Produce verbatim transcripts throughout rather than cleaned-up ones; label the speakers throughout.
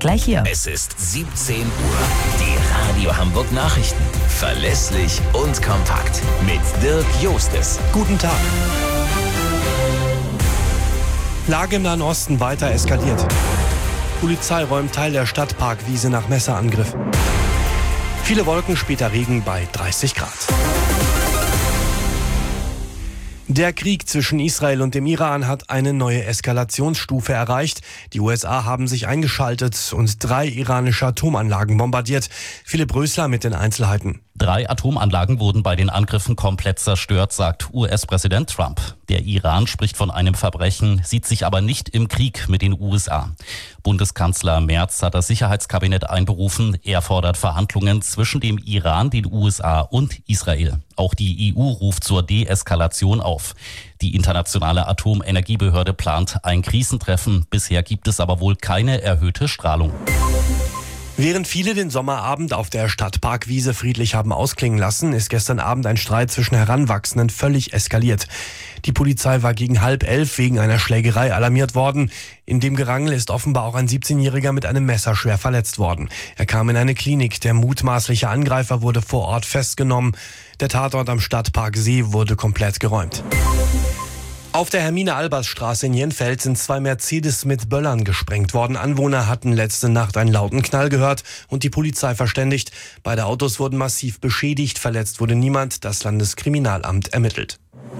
Speaker 1: gleich hier.
Speaker 2: Es ist siebzehn Uhr. Die Radio Hamburg Nachrichten. Verlässlich und kompakt. Mit Dirk Jostes.
Speaker 3: Guten Tag. Lage im Nahen Osten weiter eskaliert. Polizei räumt Teil der Stadtparkwiese nach Messerangriff. Viele Wolken, später Regen bei dreißig Grad. Der Krieg zwischen Israel und dem Iran hat eine neue Eskalationsstufe erreicht. Die U S A haben sich eingeschaltet und drei iranische Atomanlagen bombardiert. Philipp Rösler mit den Einzelheiten.
Speaker 4: Drei Atomanlagen wurden bei den Angriffen komplett zerstört, sagt U S-Präsident Trump. Der Iran spricht von einem Verbrechen, sieht sich aber nicht im Krieg mit den U S A. Bundeskanzler Merz hat das Sicherheitskabinett einberufen. Er fordert Verhandlungen zwischen dem Iran, den U S A und Israel. Auch die E U ruft zur Deeskalation auf. Die internationale Atomenergiebehörde plant ein Krisentreffen. Bisher gibt es aber wohl keine erhöhte Strahlung.
Speaker 3: Während viele den Sommerabend auf der Stadtparkwiese friedlich haben ausklingen lassen, ist gestern Abend ein Streit zwischen Heranwachsenden völlig eskaliert. Die Polizei war gegen halb elf wegen einer Schlägerei alarmiert worden. In dem Gerangel ist offenbar auch ein siebzehnjähriger mit einem Messer schwer verletzt worden. Er kam in eine Klinik. Der mutmaßliche Angreifer wurde vor Ort festgenommen. Der Tatort am Stadtpark See wurde komplett geräumt. Auf der Hermine-Albers-Straße in Jenfeld sind zwei Mercedes mit Böllern gesprengt worden. Anwohner hatten letzte Nacht einen lauten Knall gehört und die Polizei verständigt. Beide Autos wurden massiv beschädigt, verletzt wurde niemand. Das Landeskriminalamt ermittelt.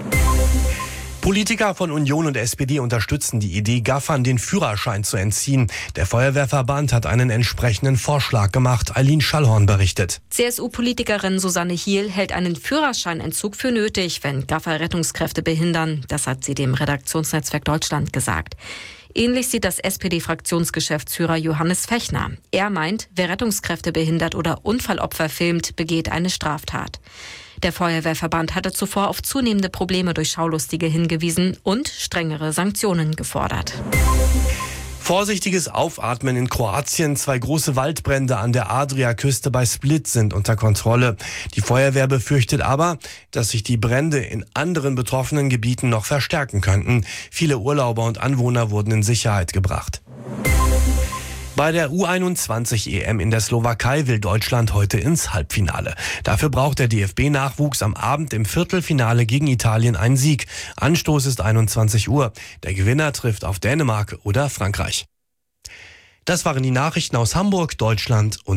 Speaker 3: Politiker von Union und S P D unterstützen die Idee, Gaffern den Führerschein zu entziehen. Der Feuerwehrverband hat einen entsprechenden Vorschlag gemacht. Eileen Schallhorn berichtet.
Speaker 5: C S U-Politikerin Susanne Hiel hält einen Führerscheinentzug für nötig, wenn Gaffer Rettungskräfte behindern. Das hat sie dem Redaktionsnetzwerk Deutschland gesagt. Ähnlich sieht das S P D-Fraktionsgeschäftsführer Johannes Fechner. Er meint, wer Rettungskräfte behindert oder Unfallopfer filmt, begeht eine Straftat. Der Feuerwehrverband hatte zuvor auf zunehmende Probleme durch Schaulustige hingewiesen und strengere Sanktionen gefordert.
Speaker 3: Vorsichtiges Aufatmen in Kroatien. Zwei große Waldbrände an der Adriaküste bei Split sind unter Kontrolle. Die Feuerwehr befürchtet aber, dass sich die Brände in anderen betroffenen Gebieten noch verstärken könnten. Viele Urlauber und Anwohner wurden in Sicherheit gebracht. Bei der U einundzwanzig E M in der Slowakei will Deutschland heute ins Halbfinale. Dafür braucht der D F B-Nachwuchs am Abend im Viertelfinale gegen Italien einen Sieg. Anstoß ist einundzwanzig Uhr. Der Gewinner trifft auf Dänemark oder Frankreich. Das waren die Nachrichten aus Hamburg, Deutschland und